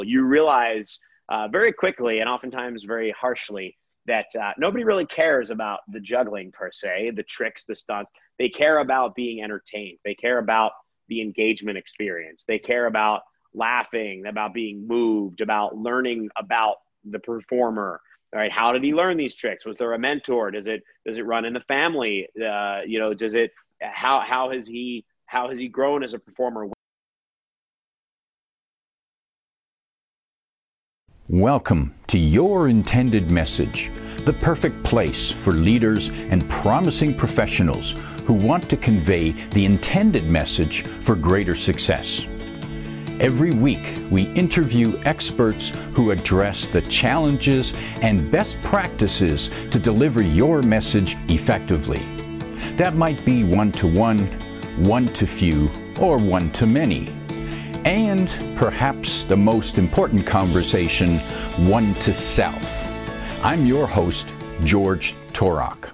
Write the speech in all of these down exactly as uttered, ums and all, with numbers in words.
You realize uh, very quickly and oftentimes very harshly that uh, nobody really cares about the juggling per se, the tricks, the stunts. They care about being entertained. They care about the engagement experience. They care about laughing, about being moved, about learning about the performer. All right, how did he learn these tricks? Was there a mentor? Does it does it run in the family? Uh, you know, does it? How how has he how has he grown as a performer? Welcome to Your Intended Message, the perfect place for leaders and promising professionals who want to convey the intended message for greater success. Every week, we interview experts who address the challenges and best practices to deliver your message effectively. That might be one-to-one, one-to-few, or one-to-many. And perhaps the most important conversation, one-to-self. I'm your host, George Torok.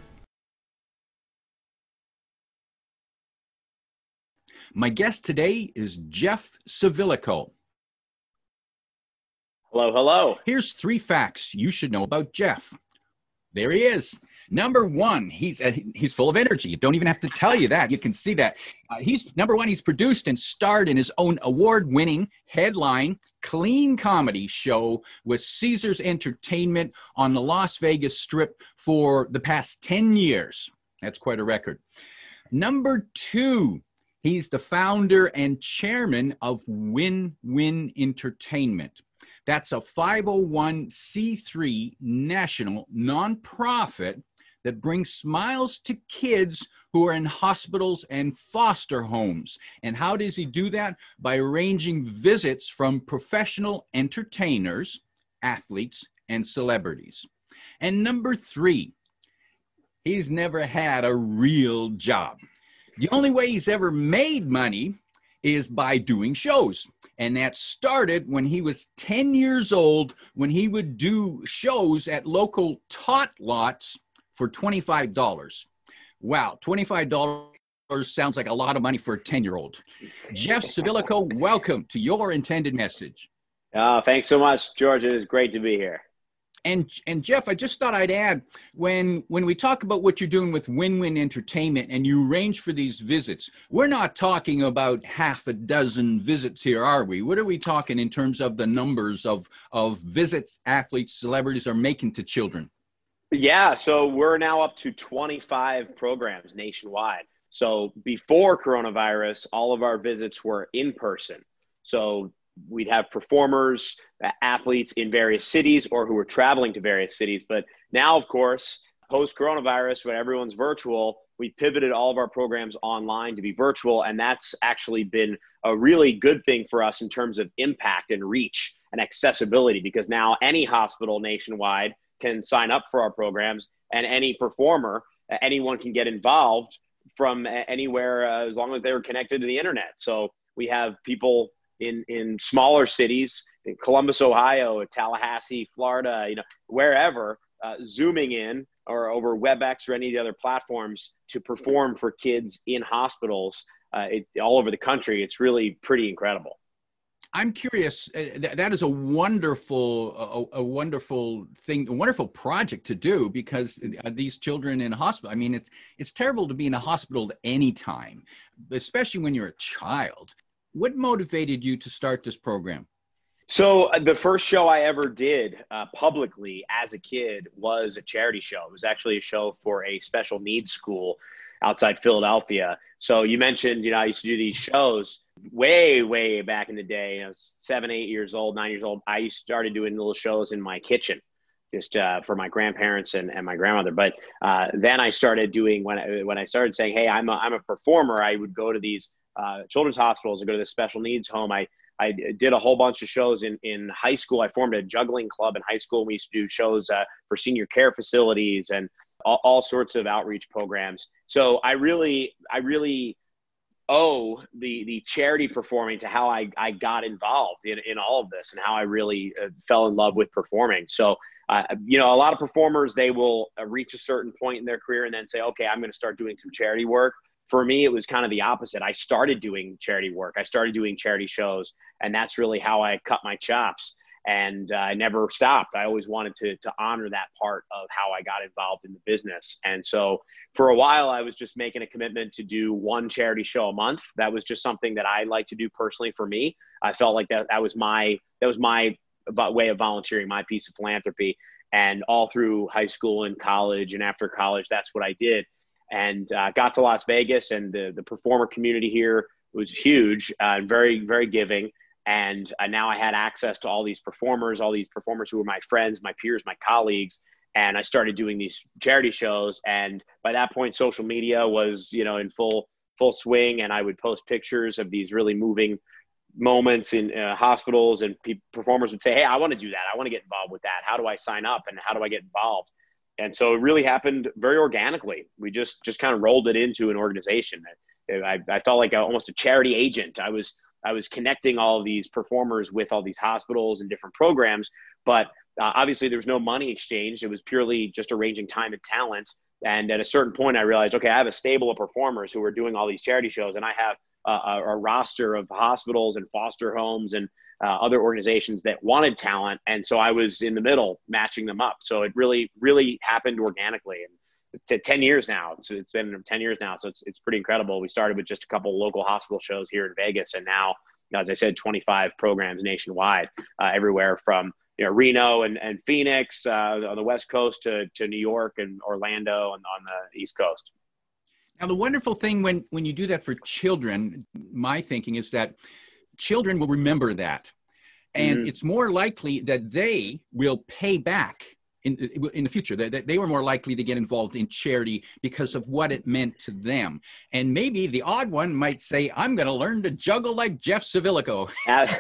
My guest today is Jeff Civilico. Hello, hello. Here's three facts you should know about Jeff. There he is. Number one, he's uh, he's full of energy. Don't even have to tell you that. You can see that. Uh, he's number one. He's produced and starred in his own award-winning headline clean comedy show with Caesars Entertainment on the Las Vegas Strip for the past ten years. That's quite a record. Number two. He's the founder and chairman of Win-Win Entertainment. That's a five oh one c three national nonprofit that brings smiles to kids who are in hospitals and foster homes. And how does he do that? By arranging visits from professional entertainers, athletes, and celebrities. And number three, he's never had a real job. The only way he's ever made money is by doing shows. And that started when he was ten years old, when he would do shows at local tot lots for twenty-five dollars. Wow, twenty-five dollars sounds like a lot of money for a ten-year-old. Jeff Civilico, welcome to Your Intended Message. Oh, thanks so much, George. It is great to be here. And and Jeff, I just thought I'd add, when when we talk about what you're doing with Win-Win Entertainment and you arrange for these visits, we're not talking about half a dozen visits here, are we? What are we talking in terms of the numbers of, of visits athletes, celebrities are making to children? Yeah, so we're now up to twenty-five programs nationwide. So before coronavirus, all of our visits were in person. So we'd have performers, athletes in various cities or who were traveling to various cities. But now, of course, post-coronavirus, when everyone's virtual, we pivoted all of our programs online to be virtual. And that's actually been a really good thing for us in terms of impact and reach and accessibility, because now any hospital nationwide can sign up for our programs, and any performer, anyone can get involved from anywhere uh, as long as they were connected to the internet. So we have people in, in smaller cities, in Columbus, Ohio, Tallahassee, Florida, you know, wherever, uh, zooming in or over WebEx or any of the other platforms to perform for kids in hospitals uh, it, all over the country. It's really pretty incredible. I'm curious, uh, th- that is a wonderful, a, a wonderful thing, a wonderful project to do, because uh, these children in a hospital, I mean, it's, it's terrible to be in a hospital at any time, especially when you're a child. What motivated you to start this program? So uh, the first show I ever did uh, publicly as a kid was a charity show. It was actually a show for a special needs school outside Philadelphia. So you mentioned, you know, I used to do these shows way, way back in the day. You know, seven, eight years old, nine years old. I started doing little shows in my kitchen, just uh, for my grandparents and, and my grandmother. But uh, then I started doing, when I, when I started saying, hey, I'm a, I'm a performer, I would go to these uh, children's hospitals and go to this special needs home. I, I did a whole bunch of shows in, in high school. I formed a juggling club in high school. We used to do shows uh, for senior care facilities and all, all sorts of outreach programs. So I really, I really owe the the charity performing to how I, I got involved in, in all of this and how I really uh, fell in love with performing. So, uh, you know, a lot of performers, they will uh, reach a certain point in their career and then say, okay, I'm going to start doing some charity work. For me, it was kind of the opposite. I started doing charity work. I started doing charity shows, and that's really how I cut my chops. And uh, I never stopped. I always wanted to, to honor that part of how I got involved in the business. And so for a while, I was just making a commitment to do one charity show a month. That was just something that I like to do personally for me. I felt like that, that was my, that was my way of volunteering, my piece of philanthropy. And all through high school and college and after college, that's what I did. And uh, got to Las Vegas, and the, the performer community here was huge, uh, very, very giving. And uh, now I had access to all these performers, all these performers who were my friends, my peers, my colleagues. And I started doing these charity shows. And by that point, social media was, you know, in full, full swing. And I would post pictures of these really moving moments in uh, hospitals, and pe- performers would say, hey, I want to do that. I want to get involved with that. How do I sign up, and how do I get involved? And so it really happened very organically. We just, just kind of rolled it into an organization. I, I felt like a, almost a charity agent. I was, I was connecting all of these performers with all these hospitals and different programs, but uh, obviously there was no money exchanged. It was purely just arranging time and talent. And at a certain point I realized, okay, I have a stable of performers who are doing all these charity shows, and I have a, a roster of hospitals and foster homes and uh, other organizations that wanted talent. And so I was in the middle matching them up. So it really, really happened organically. And it's ten years now. It's, it's been ten years now. So it's, it's pretty incredible. We started with just a couple local hospital shows here in Vegas. And now, as I said, twenty-five programs nationwide, uh, everywhere from, you know, Reno and, and Phoenix uh, on the West Coast to, to New York and Orlando and on the East Coast. Now, the wonderful thing when, when you do that for children, my thinking is that children will remember that. And mm-hmm. it's more likely that they will pay back in, in the future. That they, they were more likely to get involved in charity because of what it meant to them. And maybe the odd one might say, I'm going to learn to juggle like Jeff Savilico.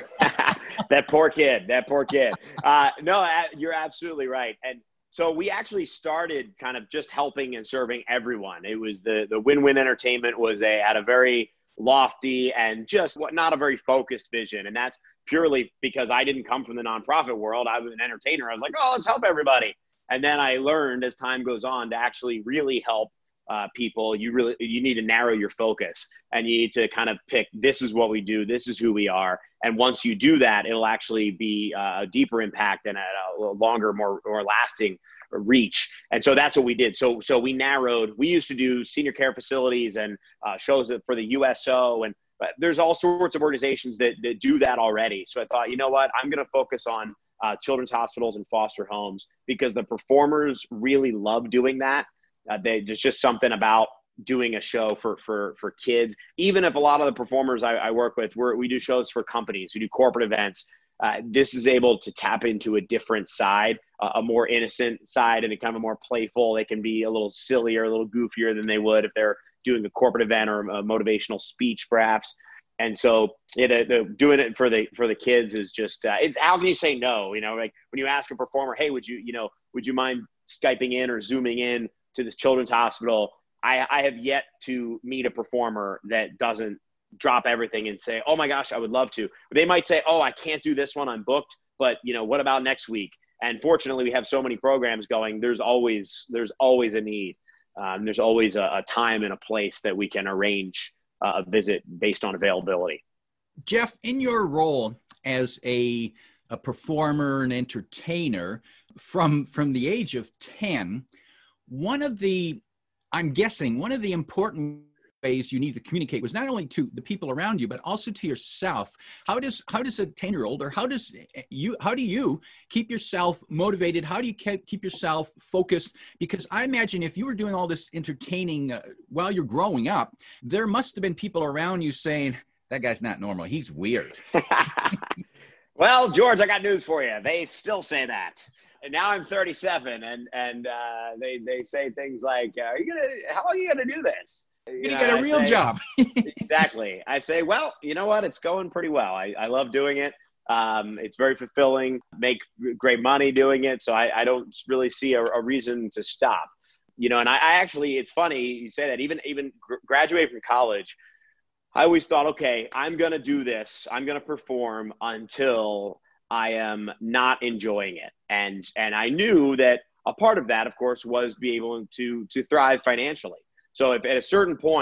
That poor kid, that poor kid. Uh, no, you're absolutely right. And so we actually started kind of just helping and serving everyone. It was the, the Win-Win Entertainment was a, had a very lofty and just what not a very focused vision. And that's purely because I didn't come from the nonprofit world. I was an entertainer. I was like, oh, let's help everybody. And then I learned as time goes on to actually really help uh, people. You really, you need to narrow your focus, and you need to kind of pick, this is what we do. This is who we are. And once you do that, it'll actually be a deeper impact and a longer, more, more lasting reach. And so that's what we did. So, so we narrowed, we used to do senior care facilities and uh, shows for the U S O, and but there's all sorts of organizations that, that do that already. So I thought, you know what, I'm going to focus on uh, children's hospitals and foster homes, because the performers really love doing that. Uh, they, there's just something about doing a show for, for, for kids. Even if a lot of the performers I, I work with, we're, we do shows for companies, we do corporate events. Uh, this is able to tap into a different side, uh, a more innocent side, and a kind of a more playful. They can be a little sillier, a little goofier than they would if they're doing a corporate event or a motivational speech, perhaps. And so it, uh, the, doing it for the for the kids is just uh, it's how can you say no? You know, like when you ask a performer, hey, would you you know would you mind Skyping in or Zooming in to this children's hospital? I, I have yet to meet a performer that doesn't drop everything and say, oh my gosh, I would love to. They might say, oh, I can't do this one, I'm booked, but you know, what about next week? And fortunately, we have so many programs going. There's always there's always a need. Um, there's always a, a time and a place that we can arrange uh, a visit based on availability. Jeff, in your role as a, a performer and entertainer from, from the age of ten, one of the, I'm guessing, one of the important ways you need to communicate was not only to the people around you, but also to yourself. How does how does a ten-year-old, or how does you how do you keep yourself motivated? How do you keep yourself focused? Because I imagine if you were doing all this entertaining uh, while you're growing up, there must have been people around you saying, that guy's not normal, he's weird. Well, George, I got news for you. They still say that. And now I'm thirty-seven, and and uh, they they say things like, "Are you gonna? How are you gonna do this? You gonna get a real say, job." Exactly. I say, well, you know what? It's going pretty well. I, I love doing it. Um, it's very fulfilling. Make great money doing it. So I, I don't really see a, a reason to stop. You know, and I, I actually, it's funny you say that. Even even graduating from college, I always thought, okay, I'm gonna do this. I'm gonna perform until I am not enjoying it. And, and I knew that a part of that, of course, was be able to, to thrive financially. So if at a certain point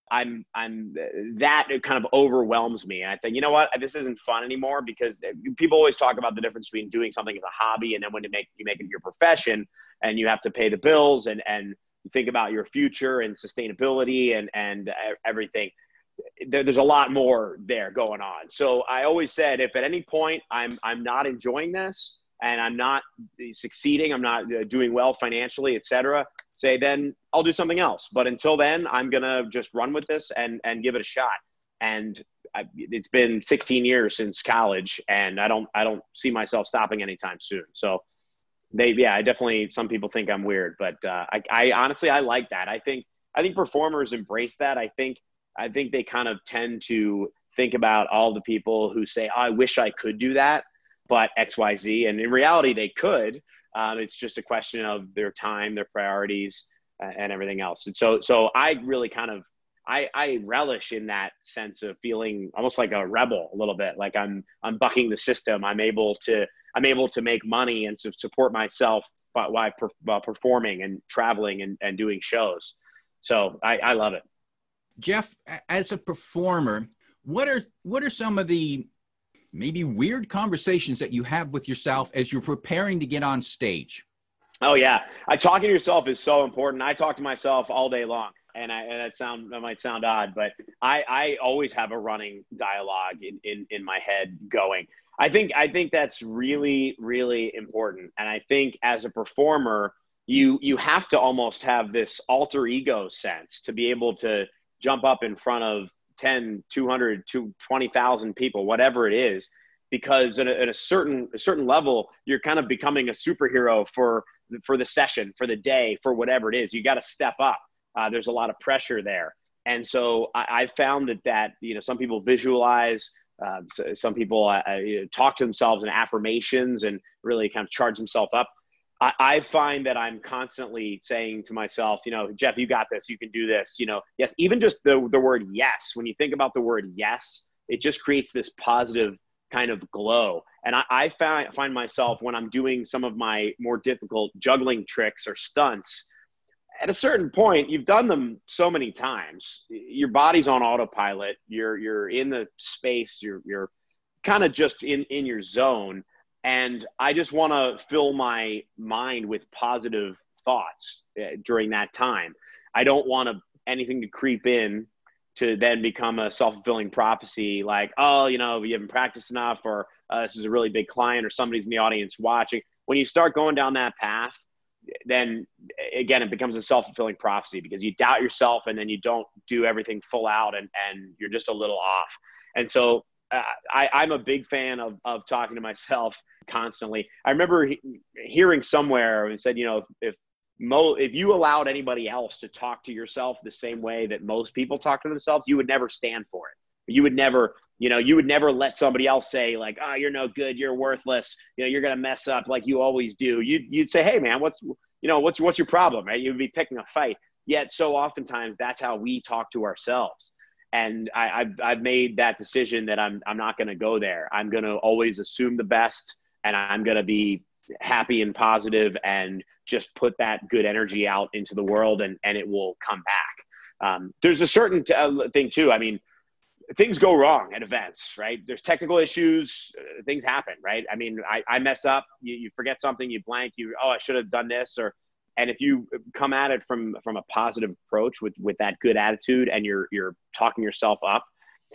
I'm, I'm that it kind of overwhelms me. And I think, you know what, this isn't fun anymore, because people always talk about the difference between doing something as a hobby and then when you make, you make it your profession and you have to pay the bills and, and think about your future and sustainability and, and everything. There, there's a lot more there going on. So I always said, if at any point I'm, I'm not enjoying this and I'm not succeeding, I'm not doing well financially, et cetera, say then I'll do something else. But until then, I'm going to just run with this and, and give it a shot. And I, it's been sixteen years since college, and I don't, I don't see myself stopping anytime soon. So they, yeah, I definitely, some people think I'm weird, but uh, I, I honestly, I like that. I think, I think performers embrace that. I think, I think they kind of tend to think about all the people who say, oh, I wish I could do that, but X, Y, Z. And in reality, they could. Um, it's just a question of their time, their priorities, uh, and everything else. And so, so I really kind of, I, I relish in that sense of feeling almost like a rebel a little bit, like I'm, I'm bucking the system. I'm able to, I'm able to make money and to support myself by, by, per, by performing and traveling and, and doing shows. So I, I love it. Jeff, as a performer, what are, what are some of the maybe weird conversations that you have with yourself as you're preparing to get on stage? Oh yeah. I, talking to yourself is so important. I talk to myself all day long, and I, and that sound, that might sound odd, but I, I always have a running dialogue in, in, in my head going. I think, I think that's really, really important. And I think as a performer, you, you have to almost have this alter ego sense to be able to jump up in front of ten, two hundred, twenty thousand people, whatever it is, because at a, at a certain, a certain level, you're kind of becoming a superhero for, for the session, for the day, for whatever it is. You got to step up. Uh, there's a lot of pressure there. And so I, I found that, that, you know, some people visualize, uh, so, some people uh, talk to themselves in affirmations and really kind of charge themselves up. I, I find that I'm constantly saying to myself, you know, Jeff, you got this, you can do this, you know, yes, even just the, the word yes, when you think about the word yes, it just creates this positive kind of glow. And I, I find, find myself when I'm doing some of my more difficult juggling tricks or stunts, at a certain point, you've done them so many times, your body's on autopilot, you're, you're in the space, you're, you're kind of just in, in your zone. And I just want to fill my mind with positive thoughts uh, during that time. I don't want to, anything to creep in to then become a self-fulfilling prophecy, like, oh, you know, you haven't practiced enough, or uh, this is a really big client, or somebody's in the audience watching. When you start going down that path, then again, it becomes a self-fulfilling prophecy, because you doubt yourself and then you don't do everything full out, and, and you're just a little off. And so uh, I, I'm a big fan of, of talking to myself constantly. I remember he, hearing somewhere and said, you know, if, if Mo, if you allowed anybody else to talk to yourself the same way that most people talk to themselves, you would never stand for it. You would never, you know, you would never let somebody else say like, oh, you're no good, you're worthless, you know, you're going to mess up like you always do. You'd, you'd say, hey man, what's, you know, what's, what's your problem, right? You'd be picking a fight. Yet so oftentimes that's how we talk to ourselves. And I, I've, I've made that decision that I'm, I'm not going to go there. I'm going to always assume the best, and I'm going to be happy and positive and just put that good energy out into the world, and, and it will come back. Um, there's a certain t- uh, thing too. I mean, things go wrong at events, right? There's technical issues, uh, things happen, right? I mean, I, I mess up, you, you forget something, you blank, you, oh, I should have done this, or, and if you come at it from, from a positive approach with, with that good attitude, and you're, you're talking yourself up,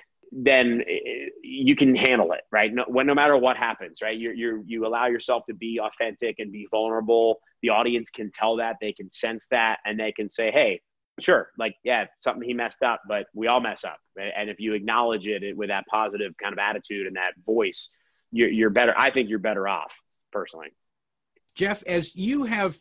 then you can handle it, right? No, when, no matter what happens, right? You you you allow yourself to be authentic and be vulnerable. The audience can tell that, they can sense that, and they can say, hey, sure, like, yeah, something he messed up, but we all mess up. And if you acknowledge it with that positive kind of attitude and that voice, you're, you're better. I think you're better off, personally. Jeff, as you have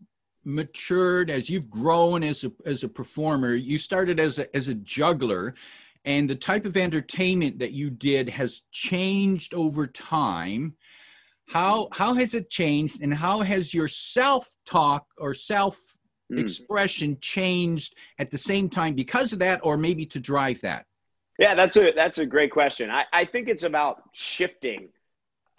matured, as you've grown as a, as a performer, you started as a, as a juggler, and the type of entertainment that you did has changed over time. How, how has it changed, and how has your self-talk or self-expression mm. changed at the same time because of that, or maybe to drive that? Yeah, that's a, that's a great question. I, I think it's about shifting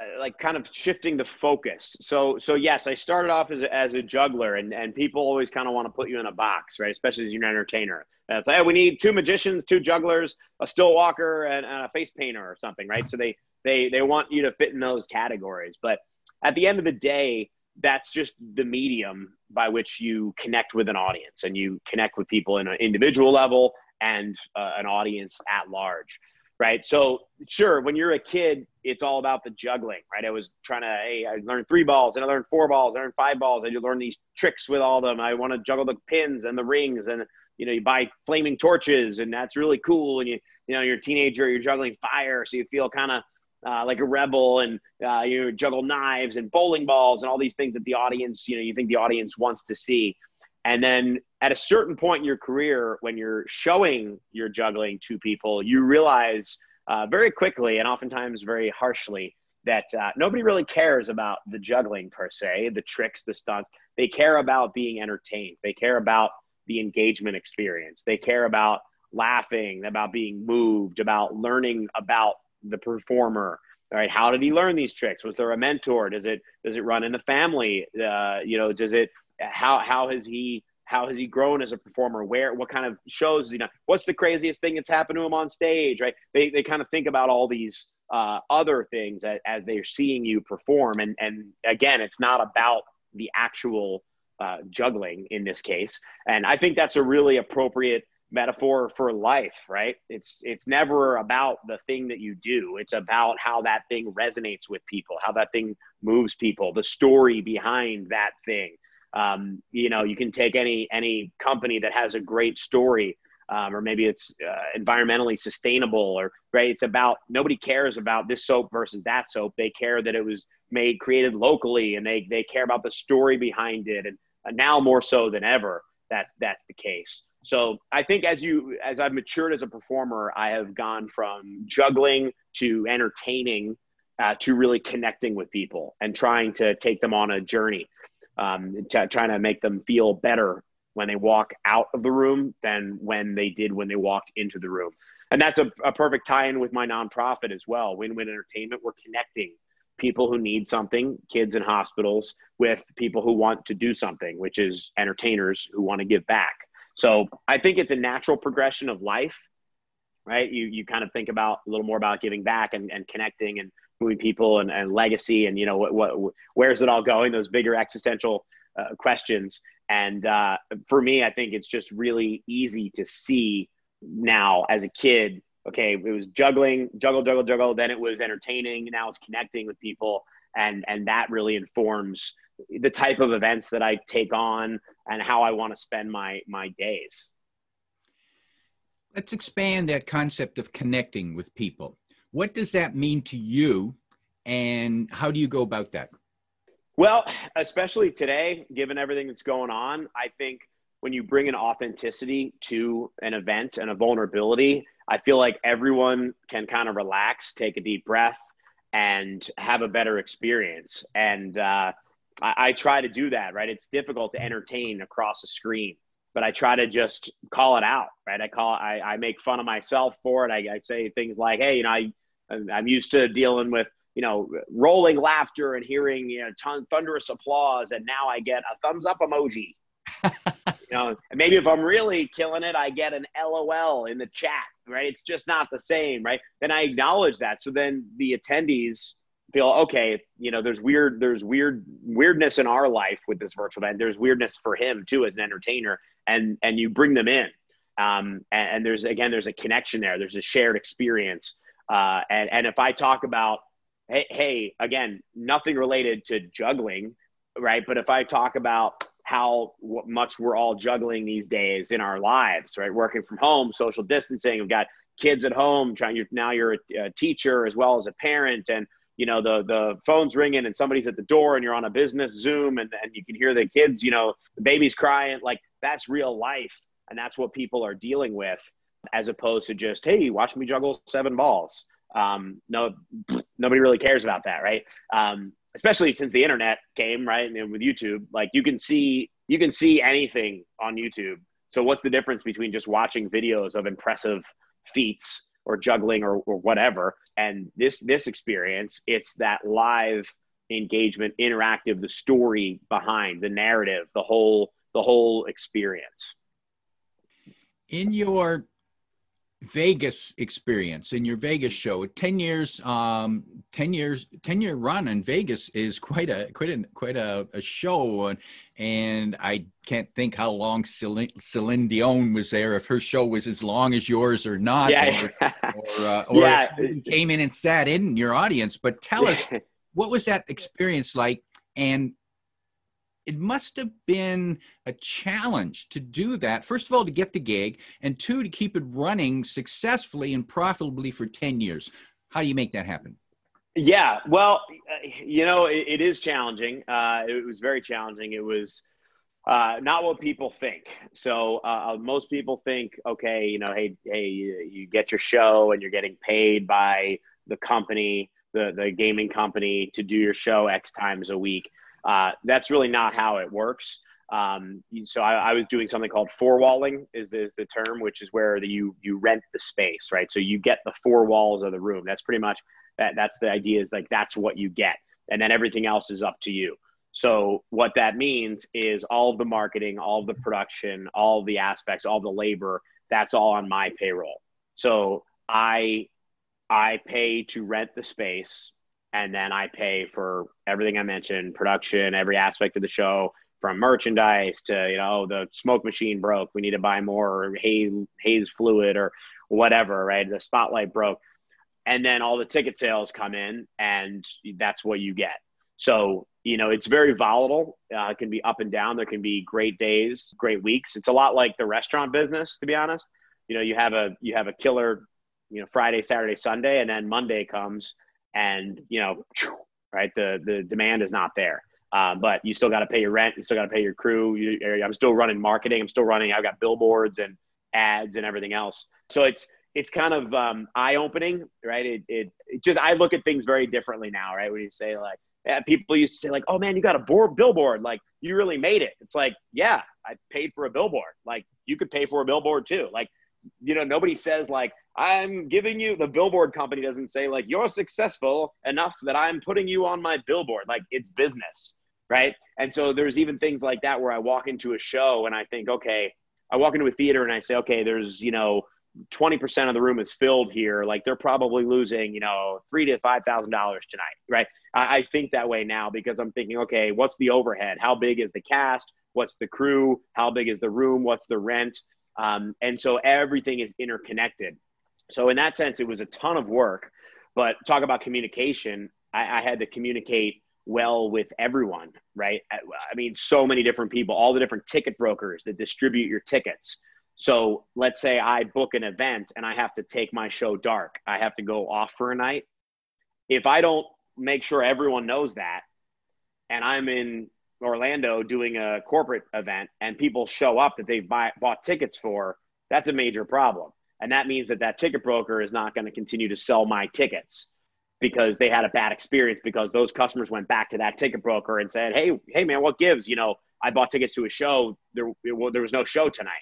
like kind of shifting the focus. So, so yes, I started off as a, as a juggler, and, and people always kind of want to put you in a box, right? Especially as you're an entertainer. And it's like, hey, we need two magicians, two jugglers, a still walker, and, and a face painter or something, right? So they, they, they want you to fit in those categories. But at the end of the day, that's just the medium by which you connect with an audience, and you connect with people in an individual level and uh, an audience at large. Right. So sure, when you're a kid, it's all about the juggling, right? I was trying to, hey, I learned three balls and I learned four balls, I learned five balls. I learned these tricks with all of them. I want to juggle the pins and the rings, and, you know, you buy flaming torches, and that's really cool. And you, you know, you're a teenager, you're juggling fire. So you feel kind of uh, like a rebel, and uh, you juggle knives and bowling balls and all these things that the audience, you know, you think the audience wants to see. And then at a certain point in your career, when you're showing your juggling to people, you realize uh, very quickly, and oftentimes very harshly, that uh, nobody really cares about the juggling per se, the tricks, the stunts. They care about being entertained. They care about the engagement experience. They care about laughing, about being moved, about learning about the performer. All right, how did he learn these tricks? Was there a mentor? Does it does it run in the family? Uh, you know, does it? How how has he how has he grown as a performer? Where what kind of shows, you know, what's the craziest thing that's happened to him on stage, right? They they kind of think about all these uh, other things as, as they're seeing you perform. And and again, it's not about the actual uh, juggling in this case. And I think that's a really appropriate metaphor for life, right? It's it's never about the thing that you do. It's about how that thing resonates with people, how that thing moves people, the story behind that thing. Um, you know, you can take any any company that has a great story, um, or maybe it's uh, environmentally sustainable, or right. It's about, nobody cares about this soap versus that soap. They care that it was made, created locally, and they they care about the story behind it. And uh, now more so than ever, that's that's the case. So I think as you as I've matured as a performer, I have gone from juggling to entertaining uh, to really connecting with people and trying to take them on a journey. Um, t- trying to make them feel better when they walk out of the room than when they did when they walked into the room. And that's a, a perfect tie-in with my nonprofit as well. Win-Win Entertainment. We're connecting people who need something, kids in hospitals, with people who want to do something, which is entertainers who want to give back. So I think it's a natural progression of life, right? You you kind of think about a little more about giving back and, and connecting and moving people and, and legacy, and, you know, what, what, where's it all going? Those bigger existential uh, questions. And uh, for me, I think it's just really easy to see now as a kid, okay, it was juggling, juggle, juggle, juggle. Then it was entertaining. Now it's connecting with people. And, and that really informs the type of events that I take on and how I want to spend my, my days. Let's expand that concept of connecting with people. What does that mean to you, and how do you go about that? Well, especially today, given everything that's going on, I think when you bring an authenticity to an event and a vulnerability, I feel like everyone can kind of relax, take a deep breath, and have a better experience. And uh, I, I try to do that, right? It's difficult to entertain across a screen, but I try to just call it out, right? I call I, I make fun of myself for it. I, I say things like, hey, you know, I, I'm used to dealing with, you know, rolling laughter and hearing, you know, ton, thunderous applause. And now I get a thumbs up emoji. You know, and maybe if I'm really killing it, I get an L O L in the chat, right? It's just not the same, right? Then I acknowledge that. So then the attendees feel, okay, you know, there's weird, there's weird weirdness in our life with this virtual event. There's weirdness for him too, as an entertainer, and, and you bring them in. Um, and, and there's, again, there's a connection there. There's a shared experience. Uh, and, and if I talk about, hey, hey, again, nothing related to juggling, right? But if I talk about how much we're all juggling these days in our lives, right? Working from home, social distancing, we've got kids at home, trying, you're, now you're a, a teacher as well as a parent, and, you know, the, the phone's ringing and somebody's at the door and you're on a business Zoom, and, and you can hear the kids, you know, the baby's crying. Like, that's real life. And that's what people are dealing with, as opposed to just, hey, watch me juggle seven balls. Um, no, nobody really cares about that, right? Um, especially since the internet came, right? And with YouTube, like, you can see, you can see anything on YouTube. So what's the difference between just watching videos of impressive feats or juggling or, or whatever. And this, this experience, it's that live engagement, interactive, the story behind the narrative, the whole, the whole experience. In your Vegas experience, in your Vegas show, ten years, um, ten years, ten year run in Vegas is quite a, quite a, quite a, a show. And, and I can't think how long Celine, Celine Dion was there, if her show was as long as yours or not, yeah. or, or, uh, or yeah. if someone came in and sat in your audience. But tell us, what was that experience like? And it must have been a challenge to do that. First of all, to get the gig, and two, to keep it running successfully and profitably for ten years. How do you make that happen? Yeah, well, you know, it, it is challenging. Uh, it was very challenging. It was uh, not what people think. So uh, most people think, okay, you know, hey, hey, you, you get your show and you're getting paid by the company, the, the gaming company, to do your show X times a week. Uh, that's really not how it works. Um, so I, I was doing something called four walling is the, is the term, which is where the, you, you rent the space, right? So you get the four walls of the room. That's pretty much that. That's the idea, is like, that's what you get. And then everything else is up to you. So what that means is all of the marketing, all of the production, all of the aspects, all the labor, that's all on my payroll. So I, I pay to rent the space. And then I pay for everything I mentioned, production, every aspect of the show, from merchandise to, you know, the smoke machine broke, we need to buy more, or haze, haze fluid or whatever, right? The spotlight broke. And then all the ticket sales come in, and that's what you get. So, you know, it's very volatile. Uh, it can be up and down. There can be great days, great weeks. It's a lot like the restaurant business, to be honest. You know, you have a, you have a killer, you know, Friday, Saturday, Sunday, and then Monday comes, and, you know, right, the, the demand is not there. Uh, but you still got to pay your rent. You still got to pay your crew. You, I'm still running marketing. I'm still running, I've got billboards and ads and everything else. So it's, it's kind of um, eye-opening, right? It, it, it just, I look at things very differently now, right? When you say like, yeah, people used to say like, oh man, you got a board billboard. Like, you really made it. It's like, yeah, I paid for a billboard. Like, you could pay for a billboard too. Like, you know, nobody says like, I'm giving you, the billboard company doesn't say like, you're successful enough that I'm putting you on my billboard. Like, it's business, right? And so there's even things like that where I walk into a show and I think, okay, I walk into a theater and I say, okay, there's, you know, twenty percent of the room is filled here. Like, they're probably losing, you know, three to five thousand dollars tonight, right? I, I think that way now because I'm thinking, okay, what's the overhead? How big is the cast? What's the crew? How big is the room? What's the rent? Um, and so everything is interconnected. So in that sense, it was a ton of work. But talk about communication. I, I had to communicate well with everyone, right? I, I mean, so many different people, all the different ticket brokers that distribute your tickets. So let's say I book an event and I have to take my show dark. I have to go off for a night. If I don't make sure everyone knows that, and I'm in Orlando doing a corporate event and people show up that they've buy, bought tickets for, that's a major problem. And that means that that ticket broker is not going to continue to sell my tickets because they had a bad experience because those customers went back to that ticket broker and said, hey, hey man, what gives? You know, I bought tickets to a show. There, well, there was no show tonight.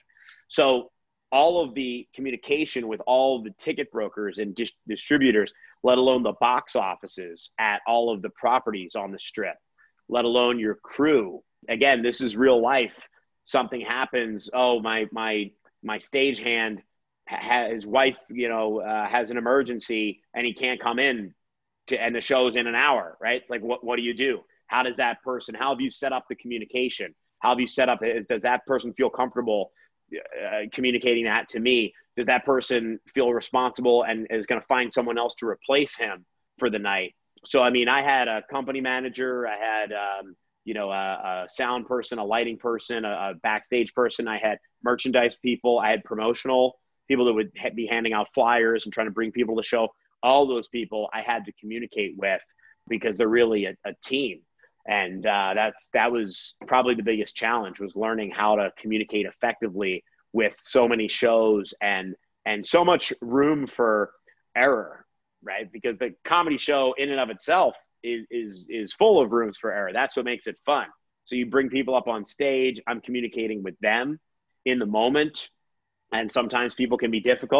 So all of the communication with all the ticket brokers and dis- distributors, let alone the box offices at all of the properties on the strip, let alone your crew. Again, this is real life. Something happens. Oh, my, my, my stagehand, ha- his wife, you know, uh, has an emergency and he can't come in to, and the show's in an hour, right? It's like, what, what do you do? How does that person, how have you set up the communication? How have you set up, is, does that person feel comfortable uh, communicating that to me? Does that person feel responsible and is going to find someone else to replace him for the night? So, I mean, I had a company manager, I had, um, you know, a, a sound person, a lighting person, a, a backstage person. I had merchandise people. I had promotional people that would ha- be handing out flyers and trying to bring people to the show. All those people I had to communicate with because they're really a, a team. And uh, that's, that was probably the biggest challenge, was learning how to communicate effectively with so many shows and, and so much room for error, right? Because the comedy show in and of itself is, is, is full of rooms for error. That's what makes it fun. So you bring people up on stage, I'm communicating with them in the moment. And sometimes people can be difficult.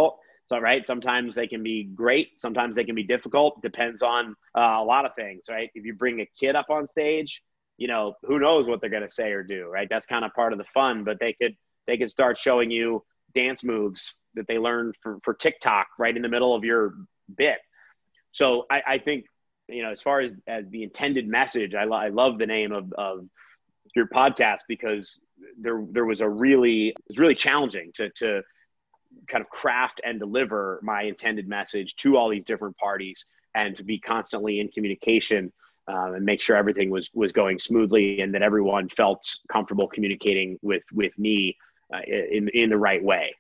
So, right. Sometimes they can be great. Sometimes they can be difficult. Depends on uh, a lot of things, right? If you bring a kid up on stage, you know, who knows what they're going to say or do, right? That's kind of part of the fun, but they could, they could start showing you dance moves that they learned for, for TikTok right in the middle of your bit. So I, I think, you know, as far as, as the intended message, I, lo- I love the name of, of your podcast, because there, there was a really, it was really challenging to, to, kind of craft and deliver my intended message to all these different parties, and to be constantly in communication um, and make sure everything was, was going smoothly, and that everyone felt comfortable communicating with, with me uh, in, in the right way.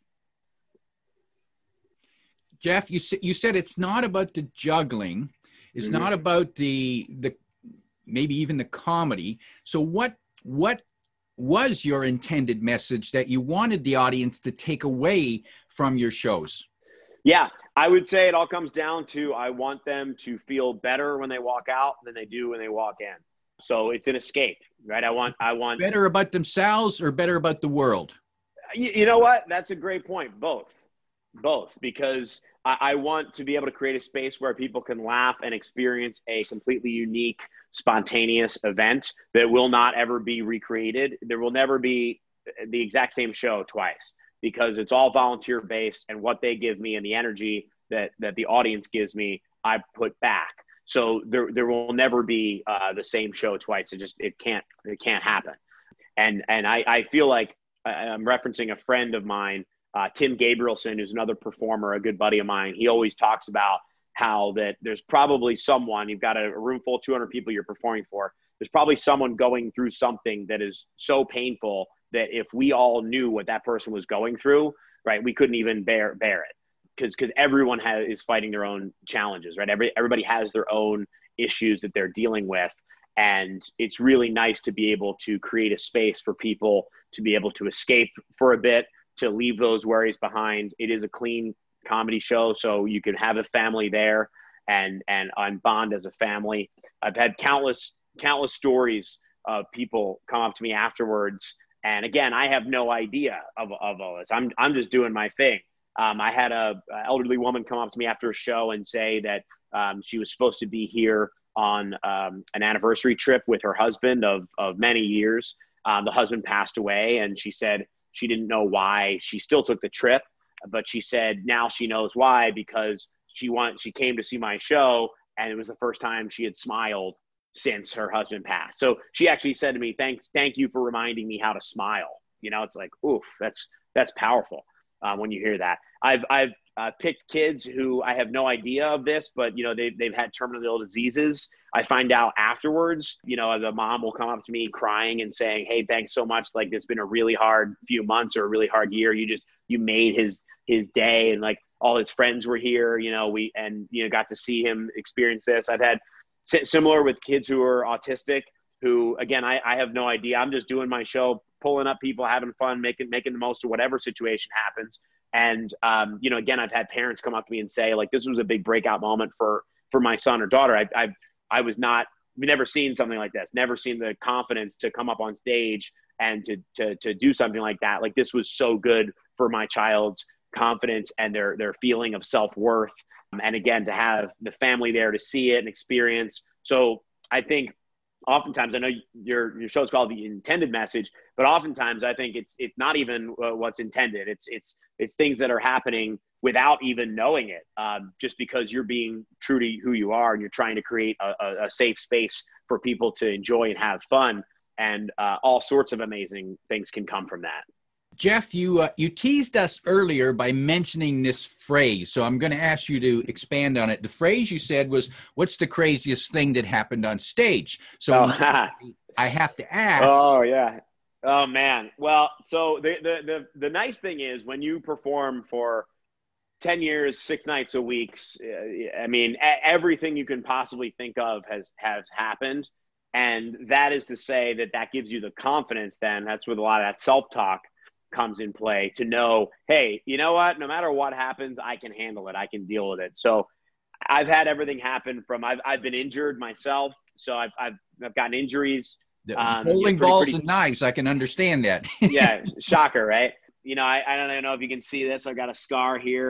Jeff, you, you said it's not about the juggling. It's mm-hmm. not about the, the, maybe even the comedy. So what, what, was your intended message that you wanted the audience to take away from your shows? Yeah, I would say it all comes down to, I want them to feel better when they walk out than they do when they walk in. So it's an escape, right? I want, I want better about themselves or better about the world. You, you know what? That's a great point. Both, both, because I, I want to be able to create a space where people can laugh and experience a completely unique, spontaneous event that will not ever be recreated. There will never be the exact same show twice, because it's all volunteer based, and what they give me and the energy that, that the audience gives me, I put back. So there, there will never be uh, the same show twice. It just, it can't, it can't happen. And, and I, I feel like I'm referencing a friend of mine, uh, Tim Gabrielson, who's another performer, a good buddy of mine. He always talks about how that there's probably someone, you've got a room full of two hundred people you're performing for. There's probably someone going through something that is so painful that if we all knew what that person was going through, right, we couldn't even bear, bear it. Cause, cause everyone has, is fighting their own challenges, right? Every, everybody has their own issues that they're dealing with. And it's really nice to be able to create a space for people to be able to escape for a bit, to leave those worries behind. It is a clean comedy show, so you can have a family there and and and bond as a family. I've had countless countless stories of people come up to me afterwards, and again, I have no idea of, of all this. I'm I'm just doing my thing. Um, I had a, a elderly woman come up to me after a show and say that um, she was supposed to be here on um, an anniversary trip with her husband of of many years. Um, the husband passed away, and she said she didn't know why she still took the trip. But she said now she knows why, because she want, she came to see my show, and it was the first time she had smiled since her husband passed. So she actually said to me, thanks, thank you for reminding me how to smile. You know, it's like, oof, that's, that's powerful uh, when you hear that. I've, I've uh, picked kids who I have no idea of this, but you know, they, they've had terminal ill diseases. I find out afterwards, you know, the mom will come up to me crying and saying, hey, thanks so much. Like, it's been a really hard few months or a really hard year. You just, you made his, his day, and like all his friends were here, you know, we, and, you know, got to see him experience this. I've had similar with kids who are autistic, who, again, I, I have no idea. I'm just doing my show, pulling up people, having fun, making, making the most of whatever situation happens. And, um, you know, again, I've had parents come up to me and say, like, this was a big breakout moment for, for my son or daughter. I, I, I was not, we've never seen something like this, never seen the confidence to come up on stage and to, to, to do something like that. Like, this was so good for my child's confidence and their, their feeling of self-worth. And again, to have the family there to see it and experience. So I think oftentimes, I know your, your show is called The Intended Message, but oftentimes I think it's, it's not even uh, what's intended. It's, it's, it's things that are happening without even knowing it, um, just because you're being true to who you are and you're trying to create a, a, a safe space for people to enjoy and have fun. And uh, all sorts of amazing things can come from that. Jeff, you uh, you teased us earlier by mentioning this phrase, so I'm going to ask you to expand on it. The phrase you said was, what's the craziest thing that happened on stage? So oh, I have to ask. Oh, yeah. Oh, man. Well, so the, the, the, the nice thing is when you perform for ten years, six nights a week, I mean, everything you can possibly think of has, has happened. And that is to say that that gives you the confidence then, that's where a lot of that self-talk comes in play, to know, hey, you know what, no matter what happens, I can handle it. I can deal with it. So I've had everything happen from, I've, I've been injured myself. So I've, I've, I've gotten injuries. Um, Bowling you know, pretty, balls pretty, and knives. I can understand that. Yeah. Shocker. Right. You know, I, I don't know if you can see this. I've got a scar here.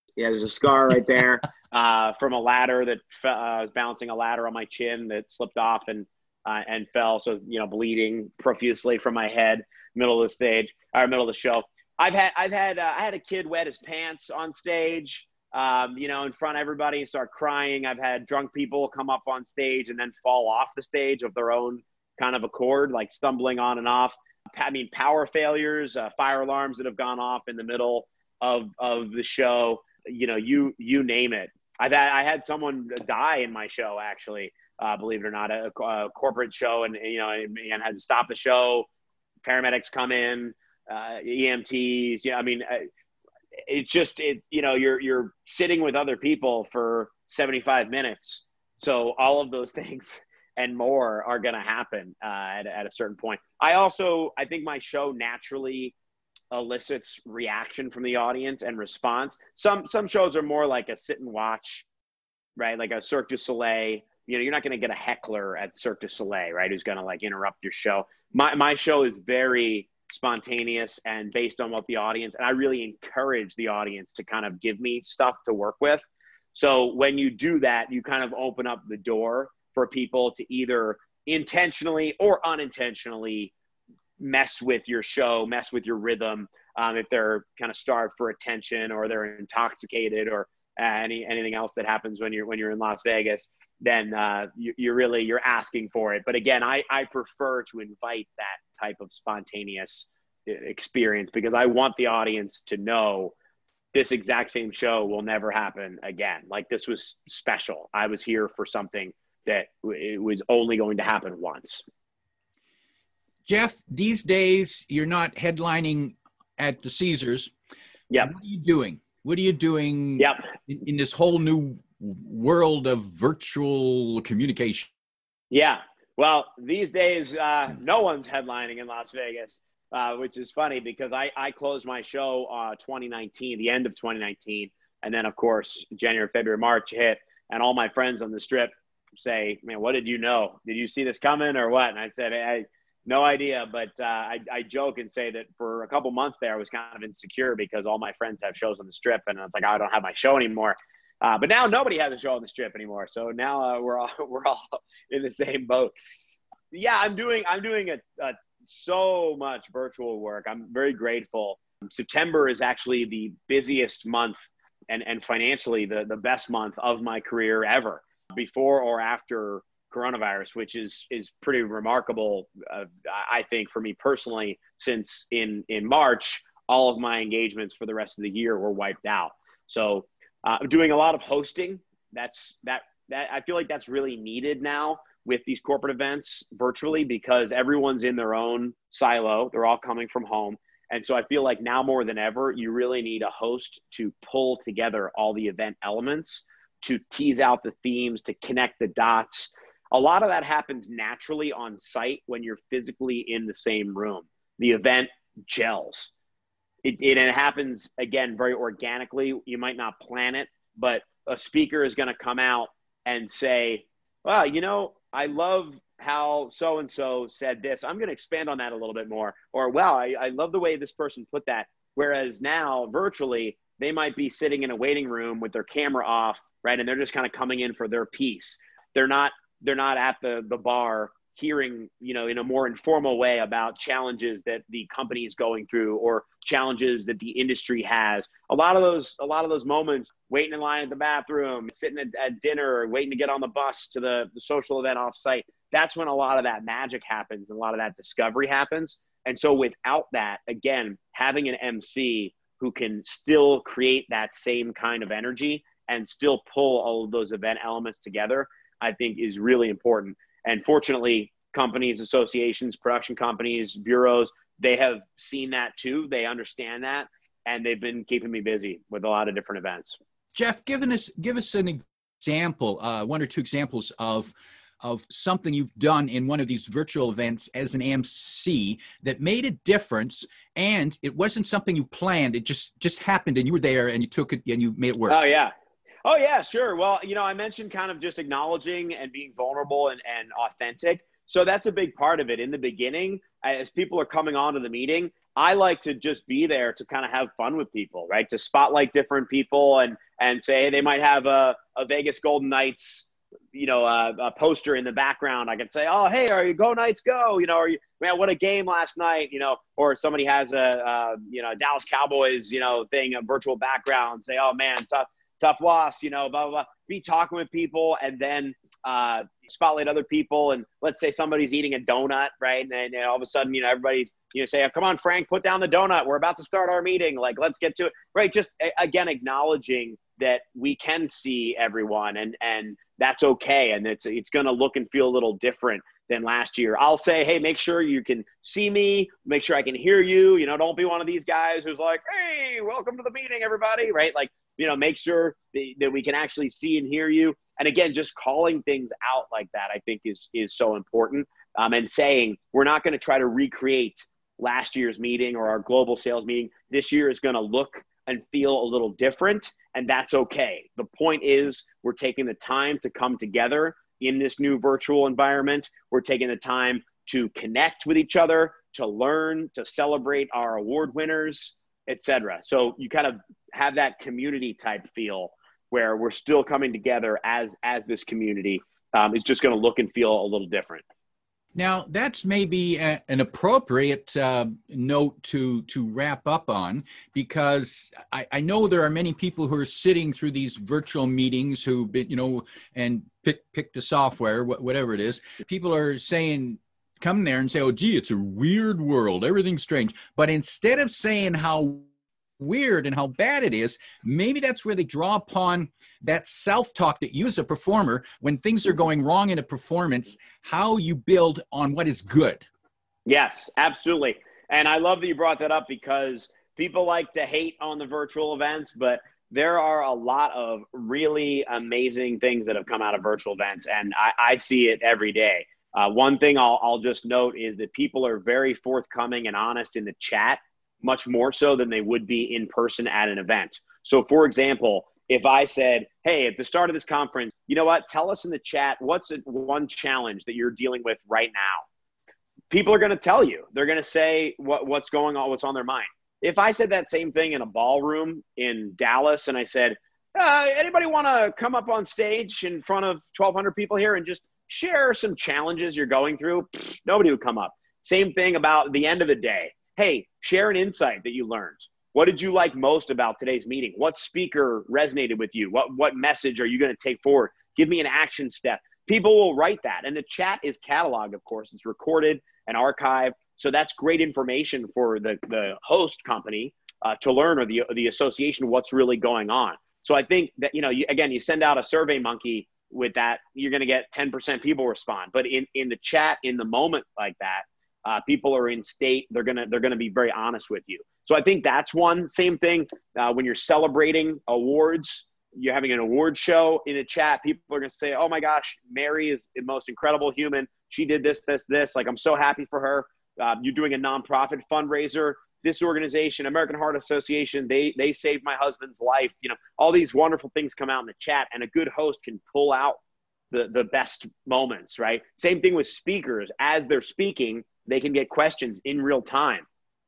Yeah, there's a scar right there uh, from a ladder that uh, I was bouncing a ladder on my chin that slipped off and uh, and fell. So, you know, bleeding profusely from my head, middle of the stage, or middle of the show. I've had, I've had, uh, I had a kid wet his pants on stage, um, you know, in front of everybody and start crying. I've had drunk people come up on stage and then fall off the stage of their own kind of accord, like stumbling on and off. I mean, power failures, uh, fire alarms that have gone off in the middle of, of the show. You know, you you name it. I've had I had someone die in my show, actually, uh, believe it or not, a, a corporate show, and you know, and, and had to stop the show. Paramedics come in, uh, E M Ts. Yeah, I mean, it's just it. You know, you're you're sitting with other people for seventy-five minutes, so all of those things and more are going to happen uh, at at a certain point. I also I think my show naturally elicits reaction from the audience and response. Some some shows are more like a sit and watch, right? Like a Cirque du Soleil. You know, you're not going to get a heckler at Cirque du Soleil, right? Who's going to like interrupt your show. My my show is very spontaneous and based on what the audience, and I really encourage the audience to kind of give me stuff to work with. So when you do that, you kind of open up the door for people to either intentionally or unintentionally mess with your show, mess with your rhythm. Um, if they're kind of starved for attention or they're intoxicated or uh, any anything else that happens when you're when you're in Las Vegas, then uh, you, you're really you're asking for it. But again, I I prefer to invite that type of spontaneous experience because I want the audience to know this exact same show will never happen again. Like this was special. I was here for something that it was only going to happen once. Jeff, these days you're not headlining at the Caesars. Yep. What are you doing? What are you doing yep. in, in this whole new world of virtual communication? Yeah. Well, these days, uh, no one's headlining in Las Vegas, uh, which is funny because I, I closed my show uh, twenty nineteen, the end of twenty nineteen. And then, of course, January, February, March hit. And all my friends on the Strip say, man, what did you know? Did you see this coming or what? And I said, I no idea, but uh, I, I joke and say that for a couple months there, I was kind of insecure because all my friends have shows on the Strip, and it's like I don't have my show anymore. Uh, but now nobody has a show on the Strip anymore, so now uh, we're all we're all in the same boat. Yeah, I'm doing I'm doing a, a so much virtual work. I'm very grateful. September is actually the busiest month and and financially the the best month of my career ever, before or after coronavirus, which is is pretty remarkable, uh, I think, for me personally, since in in March all of my engagements for the rest of the year were wiped out. So uh, I'm doing a lot of hosting. That's that that I feel like that's really needed now with these corporate events virtually because everyone's in their own silo. They're all coming from home. And so I feel like now more than ever, you really need a host to pull together all the event elements, to tease out the themes, to connect the dots. A lot of that happens naturally on site when you're physically in the same room. The event gels. It, it, it happens, again, very organically. You might not plan it, but a speaker is going to come out and say, well, you know, I love how so-and-so said this. I'm going to expand on that a little bit more. Or, wow, I, I love the way this person put that. Whereas now, virtually, they might be sitting in a waiting room with their camera off, right? And they're just kind of coming in for their piece. They're not they're not at the, the bar hearing, you know, in a more informal way about challenges that the company is going through or challenges that the industry has. A lot of those, a lot of those moments, waiting in line at the bathroom, sitting at, at dinner, waiting to get on the bus to the, the social event off site. That's when a lot of that magic happens and a lot of that discovery happens. And so without that, again, having an M C who can still create that same kind of energy and still pull all of those event elements together, I think is really important. And fortunately, companies, associations, production companies, bureaus, they have seen that too. They understand that, and they've been keeping me busy with a lot of different events. Jeff, give us give us an example, uh, one or two examples of of something you've done in one of these virtual events as an M C that made a difference, and it wasn't something you planned. It just just happened, and you were there, and you took it, and you made it work. Oh yeah. Oh, yeah, sure. Well, you know, I mentioned kind of just acknowledging and being vulnerable and, and authentic. So that's a big part of it. In the beginning, as people are coming onto the meeting, I like to just be there to kind of have fun with people, right? To spotlight different people and and say, hey, they might have a, a Vegas Golden Knights, you know, a, a poster in the background. I can say, oh, hey, are you go Knights go? You know, are you, man, what a game last night, you know, or somebody has a, uh, you know, Dallas Cowboys, you know, thing, a virtual background, say, oh man, tough, tough loss, you know, blah, blah, blah. Be talking with people and then uh, spotlight other people. And let's say somebody's eating a donut, right? And then and all of a sudden, you know, everybody's, you know, say, oh, come on, Frank, put down the donut. We're about to start our meeting. Like, let's get to it, right? Just, again, acknowledging that we can see everyone and, and that's okay. And it's, it's going to look and feel a little different than last year. I'll say, hey, make sure you can see me, make sure I can hear you. You know, don't be one of these guys who's like, hey, welcome to the meeting, everybody, right? Like, you know, make sure that, that we can actually see and hear you. And again, just calling things out like that, I think is, is so important. Um, and saying, we're not going to try to recreate last year's meeting or our global sales meeting. This year is going to look and feel a little different, and that's okay. The point is we're taking the time to come together in this new virtual environment. We're taking the time to connect with each other, to learn, to celebrate our award winners, et cetera. So you kind of have that community type feel where we're still coming together as, as this community. Um, it's just going to look and feel a little different. Now, that's maybe a, an appropriate uh, note to to wrap up on, because I, I know there are many people who are sitting through these virtual meetings who, you know, and pick pick the software, wh- whatever it is. People are saying, come there and say, oh, gee, it's a weird world. Everything's strange. But instead of saying how weird and how bad it is, maybe that's where they draw upon that self-talk that you as a performer, when things are going wrong in a performance, how you build on what is good. Yes, absolutely. And I love that you brought that up, because people like to hate on the virtual events, but there are a lot of really amazing things that have come out of virtual events, and I, I see it every day. Uh, one thing I'll, I'll just note is that people are very forthcoming and honest in the chat, much more so than they would be in person at an event. So for example, if I said, hey, at the start of this conference, you know what, tell us in the chat, what's one challenge that you're dealing with right now? People are going to tell you. They're going to say what, what's going on, what's on their mind. If I said that same thing in a ballroom in Dallas and I said, uh, anybody want to come up on stage in front of twelve hundred people here and just share some challenges you're going through? Pfft, nobody would come up. Same thing about the end of the day. Hey, share an insight that you learned. What did you like most about today's meeting? What speaker resonated with you? What, what message are you going to take forward? Give me an action step. People will write that. And the chat is cataloged, of course. It's recorded and archived. So that's great information for the, the host company uh, to learn, or the, the association, what's really going on. So I think that, you know, you, again, you send out a Survey Monkey with that, you're going to get ten percent people respond. But in, in the chat, in the moment like that, Uh, people are in state. They're gonna they're gonna be very honest with you. So I think that's one. Same thing uh, when you're celebrating awards. You're having an award show in a chat. People are gonna say, "Oh my gosh, Mary is the most incredible human. She did this, this, this. Like, I'm so happy for her." Uh, you're doing a nonprofit fundraiser. This organization, American Heart Association, they they saved my husband's life. You know, all these wonderful things come out in the chat, and a good host can pull out the the best moments. Right. Same thing with speakers. As they're speaking, they can get questions in real time.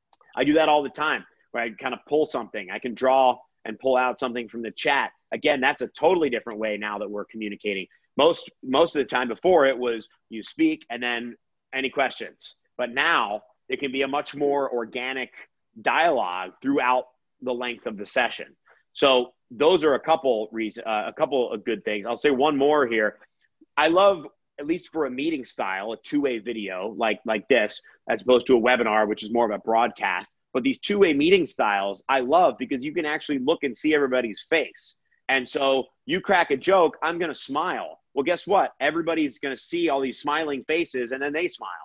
I do that all the time, where I kind of pull something. I can draw and pull out something from the chat. Again, that's a totally different way now that we're communicating. Most, most of the time before, it was you speak and then any questions. But now it can be a much more organic dialogue throughout the length of the session. So those are a couple reasons, uh, a couple of good things. I'll say one more here. I love, at least for a meeting style, a two-way video like, like this, as opposed to a webinar, which is more of a broadcast. But these two-way meeting styles, I love, because you can actually look and see everybody's face. And so you crack a joke, I'm going to smile. Well, guess what? Everybody's going to see all these smiling faces, and then they smile.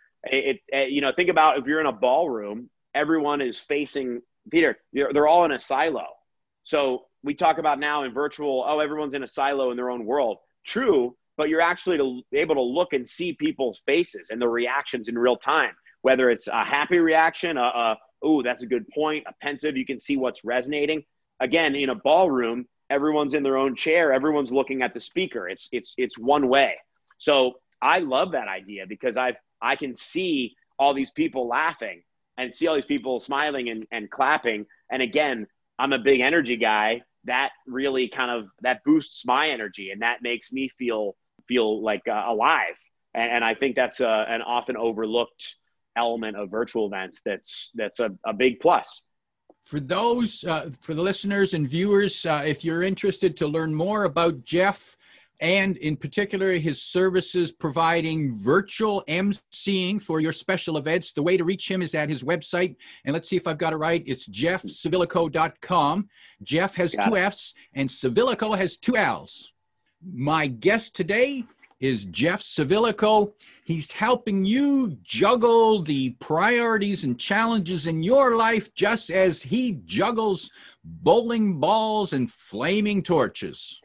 It, it, you know, think about if you're in a ballroom, everyone is facing, Peter, they're, they're all in a silo. So we talk about now in virtual, oh, everyone's in a silo in their own world. True. But you're actually to, able to look and see people's faces and the reactions in real time, whether it's a happy reaction, a, a ooh, that's a good point, a pensive, you can see what's resonating. Again, in a ballroom, everyone's in their own chair, everyone's looking at the speaker. It's it's it's one way. So I love that idea because I've, I can see all these people laughing and see all these people smiling and, and clapping. And again, I'm a big energy guy. That really kind of, that boosts my energy, and that makes me feel, feel like uh, alive. And, and I think that's a, an often overlooked element of virtual events. That's, that's a, a big plus. For those, uh, for the listeners and viewers, uh, if you're interested to learn more about Jeff, and in particular his services providing virtual emceeing for your special events, the way to reach him is at his website. And let's see if I've got it right. It's jeff civilico dot com. Jeff has got two it. F's and Civilico has two L's. My guest today is Jeff Civilico. He's helping you juggle the priorities and challenges in your life just as he juggles bowling balls and flaming torches.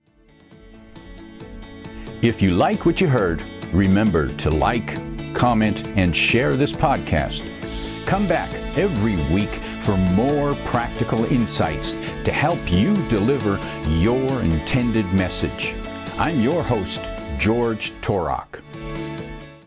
If you like what you heard, remember to like, comment, and share this podcast. Come back every week for more practical insights to help you deliver your intended message. I'm your host, George Torok.